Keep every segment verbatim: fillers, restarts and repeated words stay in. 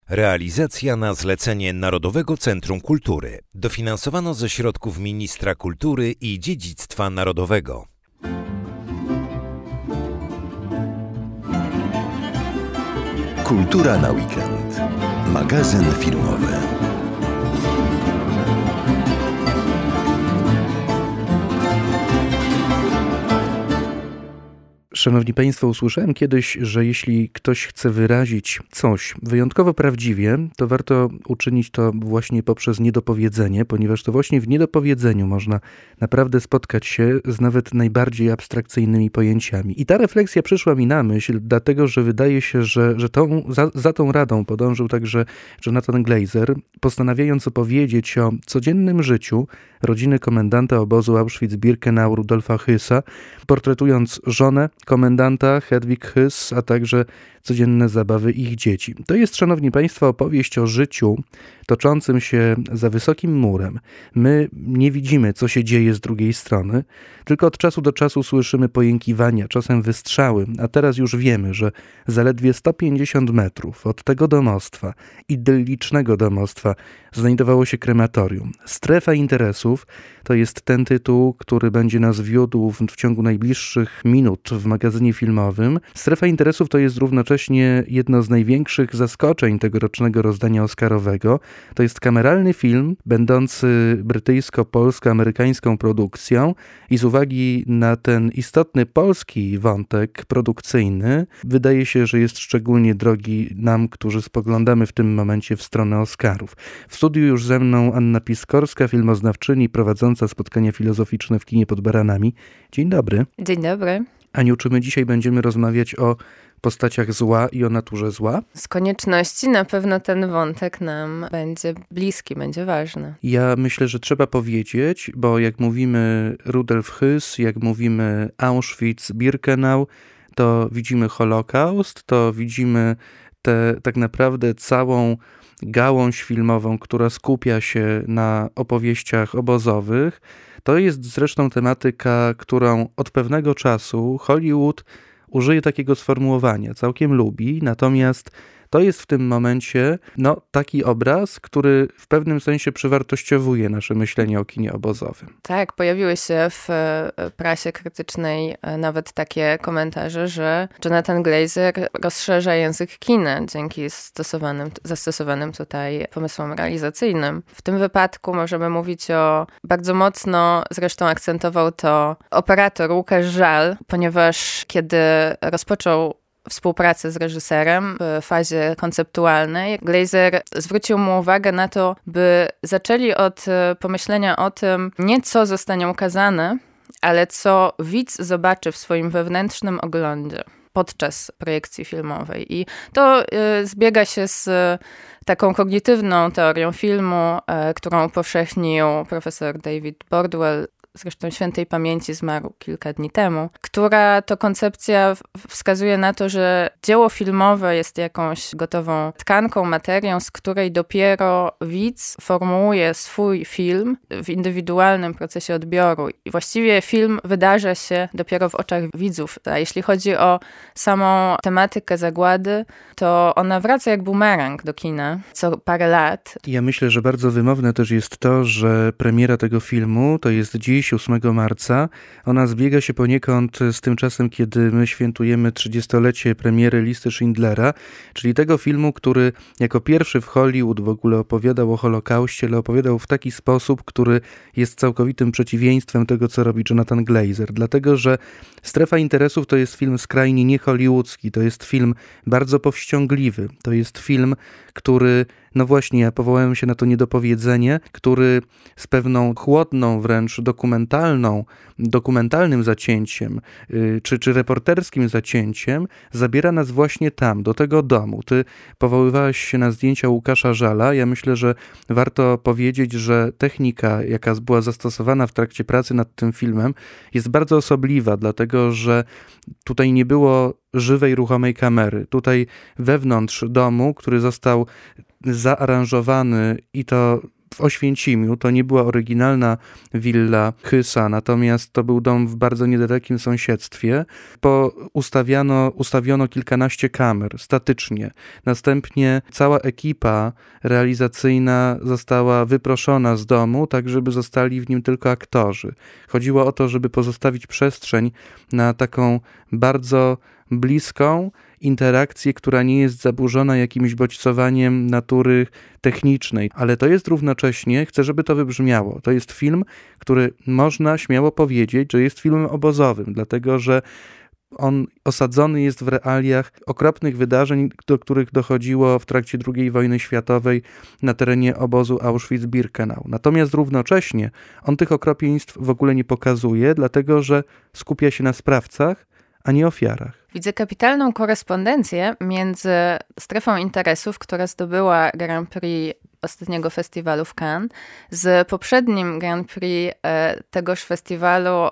Realizacja na zlecenie Narodowego Centrum Kultury. Dofinansowano ze środków Ministra Kultury i Dziedzictwa Narodowego. Kultura na weekend. Magazyn filmowy. Szanowni Państwo, usłyszałem kiedyś, że jeśli ktoś chce wyrazić coś wyjątkowo prawdziwie, to warto uczynić to właśnie poprzez niedopowiedzenie, ponieważ to właśnie w niedopowiedzeniu można naprawdę spotkać się z nawet najbardziej abstrakcyjnymi pojęciami. I ta refleksja przyszła mi na myśl, dlatego że wydaje się, że, że tą, za, za tą radą podążył także Jonathan Glazer, postanawiając opowiedzieć o codziennym życiu rodziny komendanta obozu Auschwitz-Birkenau Rudolfa Hössa, portretując żonę komendanta Hedwig Höss, a także codzienne zabawy ich dzieci. To jest, szanowni Państwo, opowieść o życiu toczącym się za wysokim murem. My nie widzimy, co się dzieje z drugiej strony, tylko od czasu do czasu słyszymy pojękiwania, czasem wystrzały, a teraz już wiemy, że zaledwie sto pięćdziesiąt metrów od tego domostwa, idyllicznego domostwa, znajdowało się krematorium. Strefa interesów to jest ten tytuł, który będzie nas wiódł w, w ciągu najbliższych minut w magazynie filmowym. Strefa interesów to jest równocześnie jedno z największych zaskoczeń tegorocznego rozdania oscarowego. To jest kameralny film, będący brytyjsko-polsko-amerykańską produkcją i z uwagi na ten istotny polski wątek produkcyjny, wydaje się, że jest szczególnie drogi nam, którzy spoglądamy w tym momencie w stronę Oscarów. W studiu już ze mną Anna Piskorska, filmoznawczyni, prowadząca spotkania filozoficzne w kinie pod Baranami. Dzień dobry. Dzień dobry. Aniu, czy my dzisiaj będziemy rozmawiać o postaciach zła i o naturze zła? Z konieczności na pewno ten wątek nam będzie bliski, będzie ważny. Ja myślę, że trzeba powiedzieć, bo jak mówimy Rudolf Höss, jak mówimy Auschwitz-Birkenau, to widzimy Holokaust, to widzimy tę tak naprawdę całą gałąź filmową, która skupia się na opowieściach obozowych. To jest zresztą tematyka, którą od pewnego czasu Hollywood użyje takiego sformułowania, całkiem lubi, natomiast to jest w tym momencie no, taki obraz, który w pewnym sensie przywartościowuje nasze myślenie o kinie obozowym. Tak, pojawiły się w prasie krytycznej nawet takie komentarze, że Jonathan Glazer rozszerza język kina dzięki stosowanym, zastosowanym tutaj pomysłom realizacyjnym. W tym wypadku możemy mówić o bardzo mocno, zresztą akcentował to operator Łukasz Żal, ponieważ kiedy rozpoczął współpracy z reżyserem w fazie konceptualnej, Glazer zwrócił mu uwagę na to, by zaczęli od pomyślenia o tym, nie co zostanie ukazane, ale co widz zobaczy w swoim wewnętrznym oglądzie podczas projekcji filmowej. I to y, zbiega się z taką kognitywną teorią filmu, y, którą upowszechnił profesor David Bordwell, zresztą świętej pamięci, zmarł kilka dni temu, która to koncepcja wskazuje na to, że dzieło filmowe jest jakąś gotową tkanką, materią, z której dopiero widz formułuje swój film w indywidualnym procesie odbioru. I właściwie film wydarza się dopiero w oczach widzów. A jeśli chodzi o samą tematykę zagłady, to ona wraca jak bumerang do kina co parę lat. Ja myślę, że bardzo wymowne też jest to, że premiera tego filmu to jest dziś, ósmego marca. Ona zbiega się poniekąd z tym czasem, kiedy my świętujemy trzydziestolecie premiery Listy Schindlera, czyli tego filmu, który jako pierwszy w Hollywood w ogóle opowiadał o Holokauście, ale opowiadał w taki sposób, który jest całkowitym przeciwieństwem tego, co robi Jonathan Glazer. Dlatego, że Strefa interesów to jest film skrajnie niehollywoodzki, to jest film bardzo powściągliwy, to jest film, który, no właśnie, ja powołałem się na to niedopowiedzenie, który z pewną chłodną, wręcz dokumentalną, dokumentalnym zacięciem, yy, czy, czy reporterskim zacięciem zabiera nas właśnie tam, do tego domu. Ty powoływałeś się na zdjęcia Łukasza Żala. Ja myślę, że warto powiedzieć, że technika, jaka była zastosowana w trakcie pracy nad tym filmem, jest bardzo osobliwa, dlatego, że tutaj nie było żywej, ruchomej kamery. Tutaj wewnątrz domu, który został zaaranżowany i to w Oświęcimiu. To nie była oryginalna willa Hysa, natomiast to był dom w bardzo niedalekim sąsiedztwie. Po ustawiano, ustawiono kilkanaście kamer statycznie. Następnie cała ekipa realizacyjna została wyproszona z domu, tak żeby zostali w nim tylko aktorzy. Chodziło o to, żeby pozostawić przestrzeń na taką bardzo bliską interakcję, która nie jest zaburzona jakimś bodźcowaniem natury technicznej, ale to jest równocześnie, chcę, żeby to wybrzmiało, to jest film, który można śmiało powiedzieć, że jest filmem obozowym, dlatego że on osadzony jest w realiach okropnych wydarzeń, do których dochodziło w trakcie drugiej wojny światowej na terenie obozu Auschwitz-Birkenau. Natomiast równocześnie on tych okropieństw w ogóle nie pokazuje, dlatego że skupia się na sprawcach, a nie ofiarach. Widzę kapitalną korespondencję między strefą interesów, która zdobyła Grand Prix ostatniego festiwalu w Cannes, z poprzednim Grand Prix e, tegoż festiwalu e,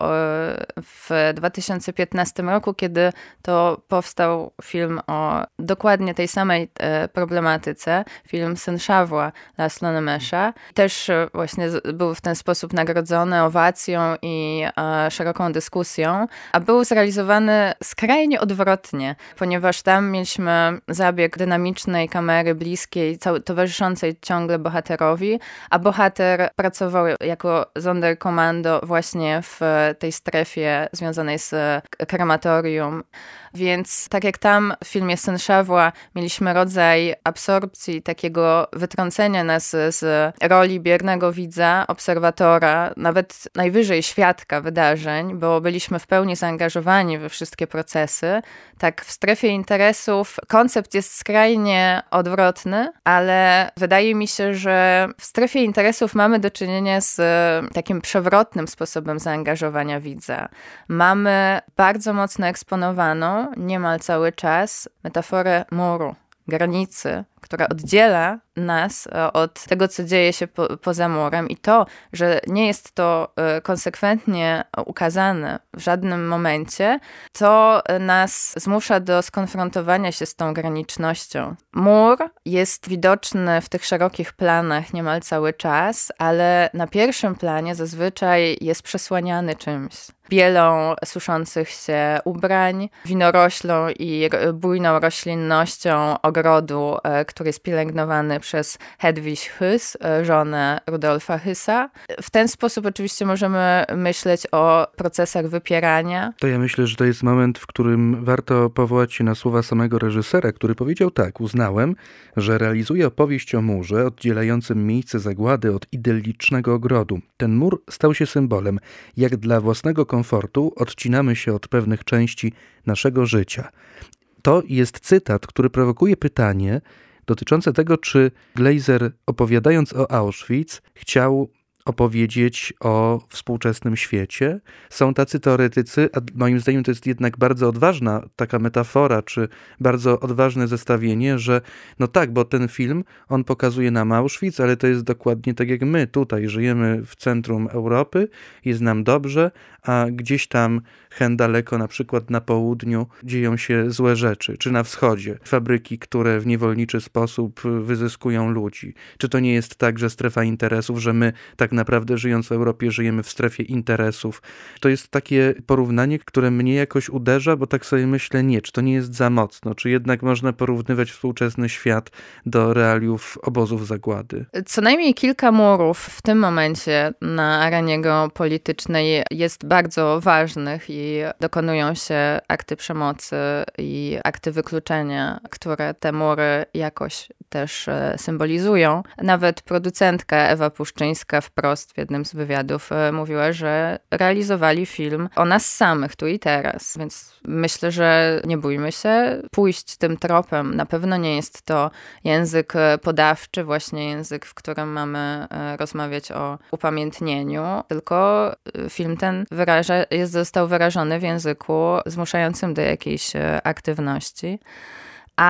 w dwa tysiące piętnastym roku, kiedy to powstał film o dokładnie tej samej e, problematyce, film Saint-Chavois Laszlo Nemesza. Też e, właśnie z, był w ten sposób nagrodzony owacją i e, szeroką dyskusją, a był zrealizowany skrajnie odwrotnie, ponieważ tam mieliśmy zabieg dynamicznej kamery bliskiej, cał- towarzyszącej ciągle bohaterowi, a bohater pracował jako Sonderkommando właśnie w tej strefie związanej z krematorium. Więc tak jak tam w filmie Saint-Chavois mieliśmy rodzaj absorpcji, takiego wytrącenia nas z roli biernego widza, obserwatora, nawet najwyżej świadka wydarzeń, bo byliśmy w pełni zaangażowani we wszystkie procesy. Tak w strefie interesów koncept jest skrajnie odwrotny, ale wydaje mi się, że w strefie interesów mamy do czynienia z takim przewrotnym sposobem zaangażowania widza. Mamy bardzo mocno eksponowaną, niemal cały czas, metaforę muru, granicy, która oddziela nas od tego, co dzieje się po, poza murem, i to, że nie jest to konsekwentnie ukazane w żadnym momencie, to nas zmusza do skonfrontowania się z tą granicznością. Mur jest widoczny w tych szerokich planach niemal cały czas, ale na pierwszym planie zazwyczaj jest przesłaniany czymś. Bielą suszących się ubrań, winoroślą i bujną roślinnością ogrodu, który jest pielęgnowany przez Hedwig Hys, żonę Rudolfa Hysa. W ten sposób oczywiście możemy myśleć o procesach wypierania. To ja myślę, że to jest moment, w którym warto powołać się na słowa samego reżysera, który powiedział tak: uznałem, że realizuję opowieść o murze oddzielającym miejsce zagłady od idyllicznego ogrodu. Ten mur stał się symbolem, jak dla własnego komfortu odcinamy się od pewnych części naszego życia. To jest cytat, który prowokuje pytanie dotyczące tego, czy Glazer, opowiadając o Auschwitz, chciał opowiedzieć o współczesnym świecie. Są tacy teoretycy, a moim zdaniem to jest jednak bardzo odważna taka metafora, czy bardzo odważne zestawienie, że no tak, bo ten film, on pokazuje nam Auschwitz, ale to jest dokładnie tak jak my tutaj żyjemy w centrum Europy, jest nam dobrze, a gdzieś tam hen daleko, na przykład na południu, dzieją się złe rzeczy, czy na wschodzie. Fabryki, które w niewolniczy sposób wyzyskują ludzi. Czy to nie jest tak, że strefa interesów, że my tak naprawdę żyjąc w Europie żyjemy w strefie interesów? To jest takie porównanie, które mnie jakoś uderza, bo tak sobie myślę, nie, czy to nie jest za mocno, czy jednak można porównywać współczesny świat do realiów obozów zagłady? Co najmniej kilka murów w tym momencie na arenie geopolitycznej jest bardzo ważnych i dokonują się akty przemocy i akty wykluczenia, które te mury jakoś też symbolizują. Nawet producentka Ewa Puszczyńska wprost w jednym z wywiadów mówiła, że realizowali film o nas samych, tu i teraz. Więc myślę, że nie bójmy się pójść tym tropem. Na pewno nie jest to język podawczy, właśnie język, w którym mamy rozmawiać o upamiętnieniu, tylko film ten wyraża, jest, został wyrażony w języku zmuszającym do jakiejś aktywności. A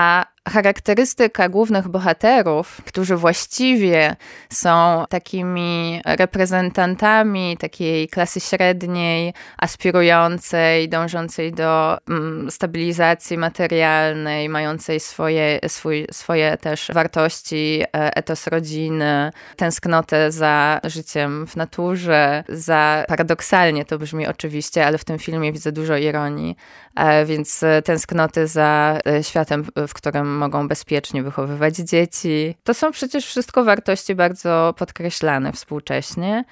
charakterystyka głównych bohaterów, którzy właściwie są takimi reprezentantami takiej klasy średniej, aspirującej, dążącej do mm, stabilizacji materialnej, mającej swoje, swój, swoje też wartości, etos rodziny, tęsknotę za życiem w naturze, za, paradoksalnie to brzmi oczywiście, ale w tym filmie widzę dużo ironii, więc tęsknoty za światem, w którym mogą bezpiecznie wychowywać dzieci. To są przecież wszystko wartości bardzo podkreślane współcześnie.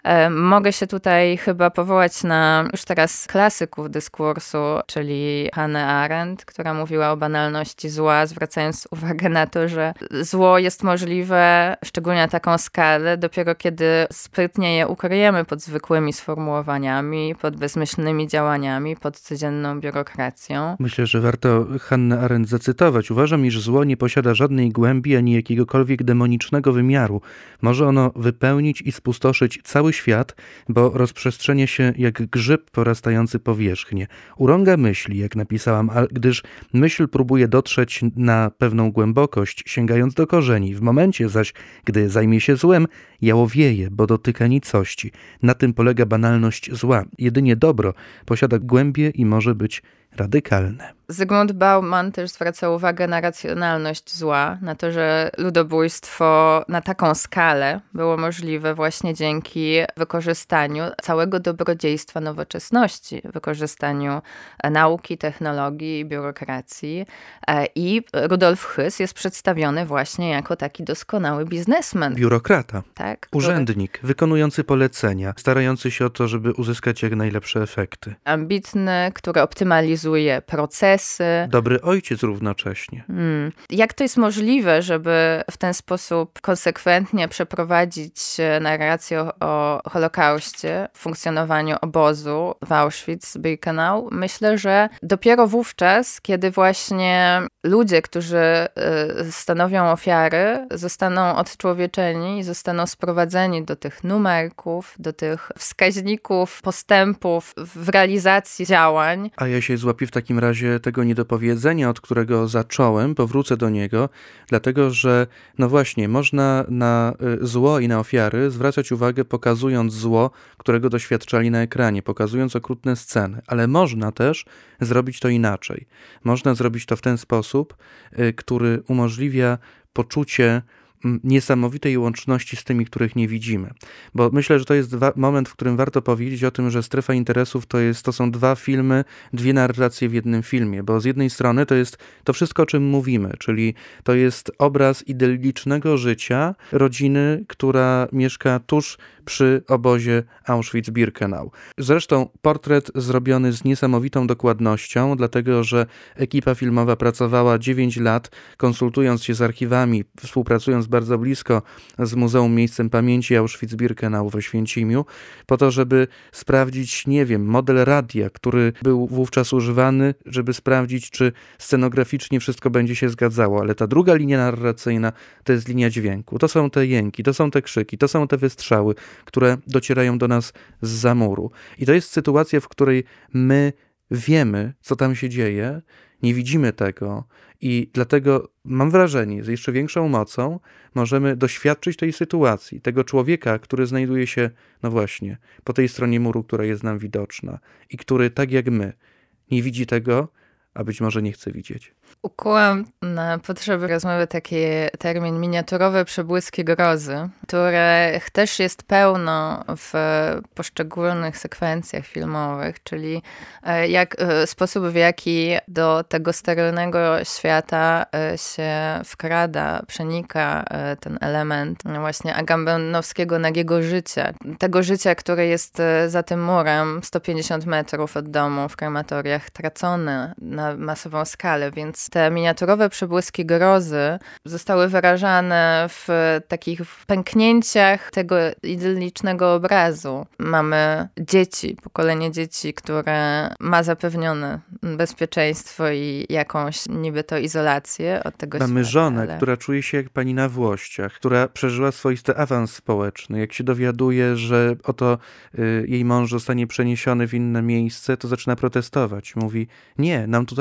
Mogę się tutaj chyba powołać na już teraz klasyków dyskursu, czyli Hannah Arendt, która mówiła o banalności zła, zwracając uwagę na to, że zło jest możliwe, szczególnie na taką skalę, dopiero kiedy sprytnie je ukryjemy pod zwykłymi sformułowaniami, pod bezmyślnymi działaniami, pod codzienną biurokracją. Myślę, że warto Hannę Arendt zacytować. Uważam, iż zło nie posiada żadnej głębi ani jakiegokolwiek demonicznego wymiaru. Może ono wypełnić i spustoszyć cały świat, bo rozprzestrzenia się jak grzyb porastający powierzchnię. Urąga myśli, jak napisałam, a gdyż myśl próbuje dotrzeć na pewną głębokość, sięgając do korzeni. W momencie zaś, gdy zajmie się złem, jałowieje, bo dotyka nicości. Na tym polega banalność zła. Jedynie dobro posiada głębię i może być radykalne. Zygmunt Bauman też zwraca uwagę na racjonalność zła, na to, że ludobójstwo na taką skalę było możliwe właśnie dzięki wykorzystaniu całego dobrodziejstwa nowoczesności, wykorzystaniu nauki, technologii i biurokracji. I Rudolf Höss jest przedstawiony właśnie jako taki doskonały biznesmen. Biurokrata, tak, urzędnik, który... wykonujący polecenia, starający się o to, żeby uzyskać jak najlepsze efekty. Ambitny, który optymalizuje procesy. Dobry ojciec równocześnie. Hmm. Jak to jest możliwe, żeby w ten sposób konsekwentnie przeprowadzić narrację o, o Holokauście, funkcjonowaniu obozu w Auschwitz-Birkenau? Myślę, że dopiero wówczas, kiedy właśnie ludzie, którzy stanowią ofiary, zostaną odczłowieczeni i zostaną sprowadzeni do tych numerków, do tych wskaźników postępów w realizacji działań. A ja się złapię w takim razie tego niedopowiedzenia, od którego zacząłem, powrócę do niego, dlatego że, no właśnie, można na zło i na ofiary zwracać uwagę, pokazując zło, którego doświadczali na ekranie, pokazując okrutne sceny, ale można też zrobić to inaczej. Można zrobić to w ten sposób, który umożliwia poczucie niesamowitej łączności z tymi, których nie widzimy. Bo myślę, że to jest wa- moment, w którym warto powiedzieć o tym, że Strefa Interesów to, jest, to są dwa filmy, dwie narracje w jednym filmie, bo z jednej strony to jest to wszystko, o czym mówimy, czyli to jest obraz idyllicznego życia rodziny, która mieszka tuż przy obozie Auschwitz-Birkenau. Zresztą portret zrobiony z niesamowitą dokładnością, dlatego że ekipa filmowa pracowała dziewięć lat, konsultując się z archiwami, współpracując bardzo blisko z Muzeum Miejscem Pamięci Auschwitz-Birkenau w Oświęcimiu, po to, żeby sprawdzić, nie wiem, model radia, który był wówczas używany, żeby sprawdzić, czy scenograficznie wszystko będzie się zgadzało. Ale ta druga linia narracyjna to jest linia dźwięku. To są te jęki, to są te krzyki, to są te wystrzały, które docierają do nas zza muru. I to jest sytuacja, w której my wiemy, co tam się dzieje, nie widzimy tego i dlatego mam wrażenie, z jeszcze większą mocą możemy doświadczyć tej sytuacji, tego człowieka, który znajduje się, no właśnie, po tej stronie muru, która jest nam widoczna i który, tak jak my, nie widzi tego, a być może nie chce widzieć. Ukułam na potrzeby rozmowy taki termin miniaturowe przebłyski grozy, których też jest pełno w poszczególnych sekwencjach filmowych, czyli jak, sposób, w jaki do tego sterylnego świata się wkrada, przenika ten element właśnie agamemnowskiego nagiego życia. Tego życia, które jest za tym murem sto pięćdziesiąt metrów od domu w krematoriach tracone na masową skalę, więc te miniaturowe przebłyski grozy zostały wyrażane w takich pęknięciach tego idyllicznego obrazu. Mamy dzieci, pokolenie dzieci, które ma zapewnione bezpieczeństwo i jakąś niby to izolację od tego Mamy świata. Mamy żonę, ale... która czuje się jak pani na Włościach, która przeżyła swoisty awans społeczny. Jak się dowiaduje, że oto y, jej mąż zostanie przeniesiony w inne miejsce, to zaczyna protestować. Mówi, nie, nam tutaj jest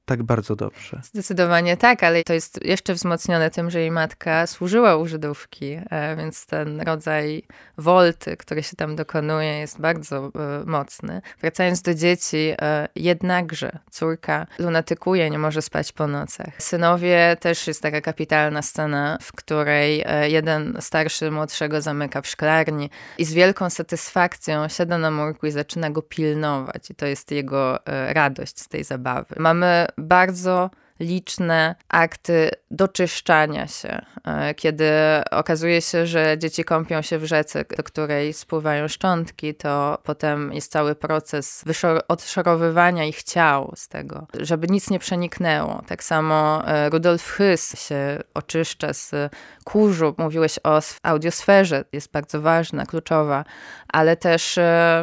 tak bardzo dobrze. Zdecydowanie tak, ale to jest jeszcze wzmocnione tym, że jej matka służyła u Żydówki, więc ten rodzaj wolty, który się tam dokonuje, jest bardzo mocny. Wracając do dzieci, jednakże córka lunatykuje, nie może spać po nocach. Synowie też jest taka kapitalna scena, w której jeden starszy młodszego zamyka w szklarni i z wielką satysfakcją siada na murku i zaczyna go pilnować. I to jest jego radość z tej zabawy. Mamy bardzo liczne akty doczyszczania się, kiedy okazuje się, że dzieci kąpią się w rzece, do której spływają szczątki, to potem jest cały proces odszorowywania ich ciał z tego, żeby nic nie przeniknęło. Tak samo Rudolf Höss się oczyszcza z kurzu. Mówiłeś o audiosferze, jest bardzo ważna, kluczowa, ale też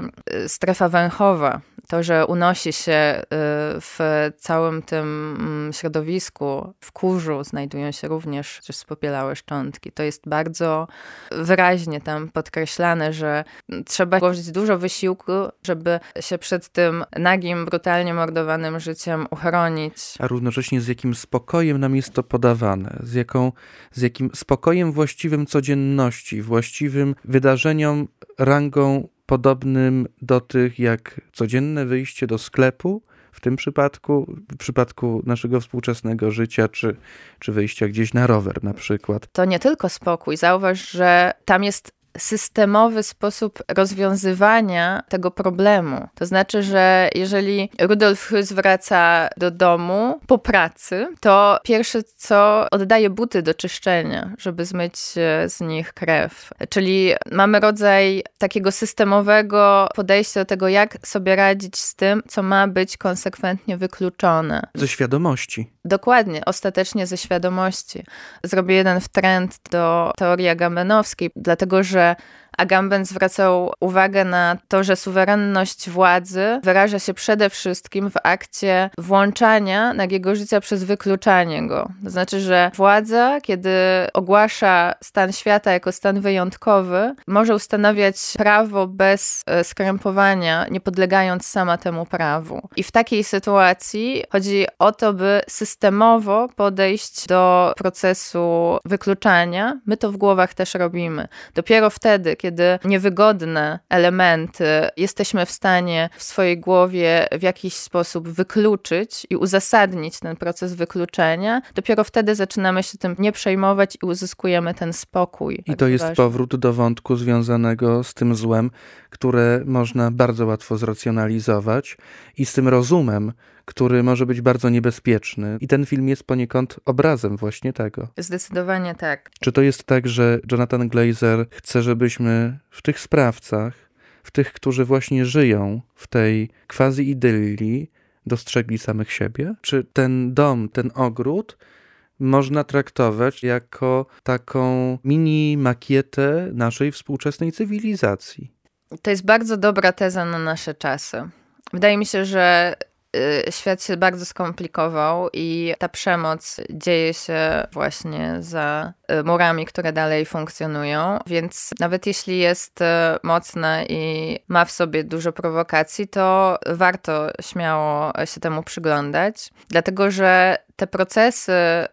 strefa węchowa. To, że unosi się w całym tym środowisku, w kurzu znajdują się również spopielałe szczątki. To jest bardzo wyraźnie tam podkreślane, że trzeba włożyć dużo wysiłku, żeby się przed tym nagim, brutalnie mordowanym życiem uchronić. A równocześnie z jakim spokojem nam jest to podawane, z, jaką, z jakim spokojem właściwym codzienności, właściwym wydarzeniom, rangą podobnym do tych jak codzienne wyjście do sklepu, w tym przypadku, w przypadku naszego współczesnego życia, czy, czy wyjścia gdzieś na rower na przykład. To nie tylko spokój. Zauważ, że tam jest systemowy sposób rozwiązywania tego problemu. To znaczy, że jeżeli Rudolf Höss wraca do domu po pracy, to pierwsze co oddaje buty do czyszczenia, żeby zmyć z nich krew. Czyli mamy rodzaj takiego systemowego podejścia do tego, jak sobie radzić z tym, co ma być konsekwentnie wykluczone. Ze świadomości. Dokładnie, ostatecznie ze świadomości. Zrobię jeden wtręt do teorii agambenowskiej, dlatego że Agamben zwracał uwagę na to, że suwerenność władzy wyraża się przede wszystkim w akcie włączania nagiego życia przez wykluczanie go. To znaczy, że władza, kiedy ogłasza stan świata jako stan wyjątkowy, może ustanawiać prawo bez skrępowania, nie podlegając sama temu prawu. I w takiej sytuacji chodzi o to, by systemowo podejść do procesu wykluczania. My to w głowach też robimy. Dopiero wtedy, kiedy kiedy niewygodne elementy jesteśmy w stanie w swojej głowie w jakiś sposób wykluczyć i uzasadnić ten proces wykluczenia, dopiero wtedy zaczynamy się tym nie przejmować i uzyskujemy ten spokój. I to jest ważny powrót do wątku związanego z tym złem, które można bardzo łatwo zracjonalizować i z tym rozumem, który może być bardzo niebezpieczny. I ten film jest poniekąd obrazem właśnie tego. Zdecydowanie tak. Czy to jest tak, że Jonathan Glazer chce, żebyśmy w tych sprawcach, w tych, którzy właśnie żyją w tej quasi-idylii, dostrzegli samych siebie? Czy ten dom, ten ogród można traktować jako taką mini makietę naszej współczesnej cywilizacji? To jest bardzo dobra teza na nasze czasy. Wydaje mi się, że świat się bardzo skomplikował i ta przemoc dzieje się właśnie za murami, które dalej funkcjonują, więc nawet jeśli jest mocna i ma w sobie dużo prowokacji, to warto śmiało się temu przyglądać, dlatego że te procesy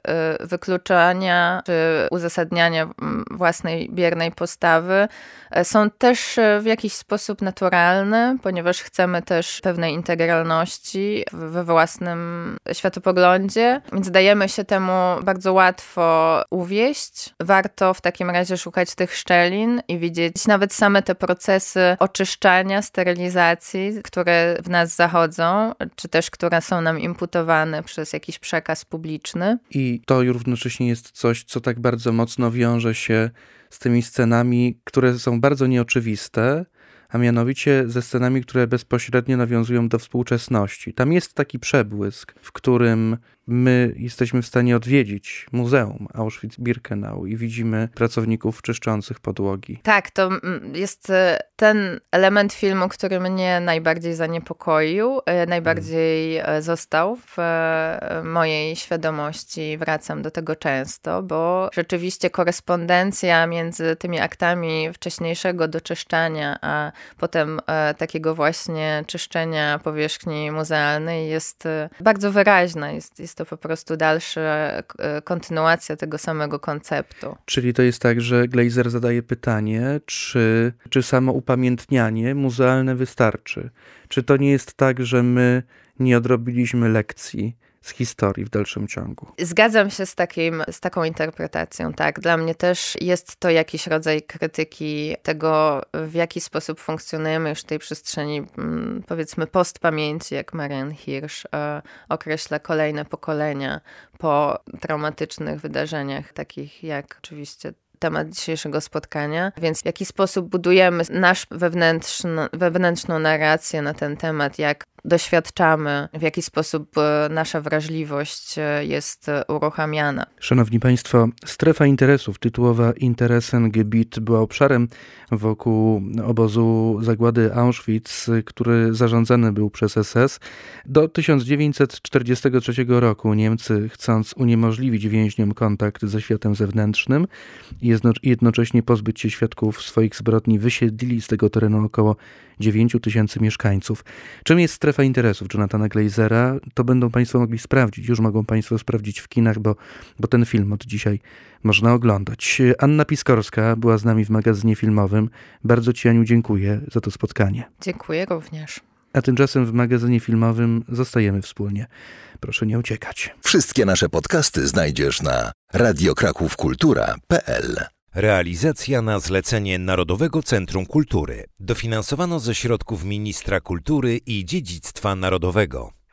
wykluczania czy uzasadniania własnej biernej postawy są też w jakiś sposób naturalne, ponieważ chcemy też pewnej integralności we własnym światopoglądzie, więc dajemy się temu bardzo łatwo uwieść. Warto w takim razie szukać tych szczelin i widzieć nawet same te procesy oczyszczania, sterylizacji, które w nas zachodzą, czy też które są nam imputowane przez jakiś przekaz publiczny. I to równocześnie jest coś, co tak bardzo mocno wiąże się z tymi scenami, które są bardzo nieoczywiste, a mianowicie ze scenami, które bezpośrednio nawiązują do współczesności. Tam jest taki przebłysk, w którym my jesteśmy w stanie odwiedzić Muzeum Auschwitz-Birkenau i widzimy pracowników czyszczących podłogi. Tak, to jest ten element filmu, który mnie najbardziej zaniepokoił, najbardziej hmm. został w mojej świadomości. Wracam do tego często, bo rzeczywiście korespondencja między tymi aktami wcześniejszego doczyszczania, a potem takiego właśnie czyszczenia powierzchni muzealnej jest bardzo wyraźna. Jest, jest to po prostu dalsza kontynuacja tego samego konceptu. Czyli to jest tak, że Glazer zadaje pytanie, czy, czy samo upamiętnianie muzealne wystarczy? Czy to nie jest tak, że my nie odrobiliśmy lekcji z historii w dalszym ciągu? Zgadzam się z, takim, z taką interpretacją, tak. Dla mnie też jest to jakiś rodzaj krytyki tego, w jaki sposób funkcjonujemy już w tej przestrzeni, powiedzmy, postpamięci, jak Marian Hirsch e, określa kolejne pokolenia po traumatycznych wydarzeniach, takich jak oczywiście temat dzisiejszego spotkania, więc w jaki sposób budujemy nasz wewnętrzny, wewnętrzną narrację na ten temat, jak doświadczamy, w jaki sposób nasza wrażliwość jest uruchamiana. Szanowni Państwo, strefa interesów tytułowa Interessengebiet była obszarem wokół obozu zagłady Auschwitz, który zarządzany był przez S S. Do tysiąc dziewięćset czterdziestego trzeciego roku Niemcy, chcąc uniemożliwić więźniom kontakt ze światem zewnętrznym i jednocześnie pozbyć się świadków swoich zbrodni, wysiedlili z tego terenu około dziewięć tysięcy mieszkańców. Czym jest strefa interesów Jonathana Glazera? To będą Państwo mogli sprawdzić. Już mogą Państwo sprawdzić w kinach, bo, bo ten film od dzisiaj można oglądać. Anna Piskorska była z nami w magazynie filmowym. Bardzo Ci, Aniu, dziękuję za to spotkanie. Dziękuję również. A tymczasem w magazynie filmowym zostajemy wspólnie. Proszę nie uciekać. Wszystkie nasze podcasty znajdziesz na radio kraków kultura kropka p l. Realizacja na zlecenie Narodowego Centrum Kultury. Dofinansowano ze środków Ministra Kultury i Dziedzictwa Narodowego.